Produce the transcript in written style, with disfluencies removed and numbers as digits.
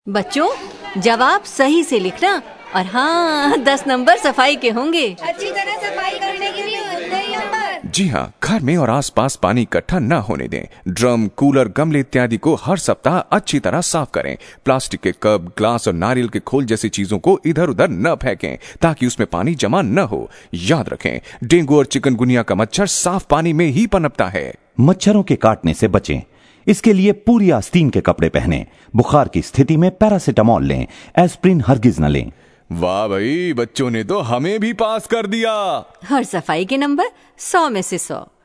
बच्चों, जवाब सही से लिखना और हाँ 10 नंबर सफाई के होंगे। अच्छी तरह सफाई करने के लिए उतने ही नंबर। जी हाँ, घर में और आसपास पानी इकट्ठा न होने दें। ड्रम, कूलर, गमले इत्यादि को हर सप्ताह अच्छी तरह साफ करें। प्लास्टिक के कप, ग्लास और नारियल के खोल जैसी चीजों को इधर उधर न फेंकें ताकि उसमें पानी जमा न हो। याद रखें, डेंगू और चिकनगुनिया का मच्छर साफ पानी में ही पनपता है। मच्छरों के काटने से बचें। इसके लिए पूरी आस्तीन के कपड़े पहनें। बुखार की स्थिति में पैरासिटामोल लें, एस्प्रिन हरगिज न लें। वाह भाई, बच्चों ने तो हमें भी पास कर दिया। और सफाई के नंबर 100 में से 100।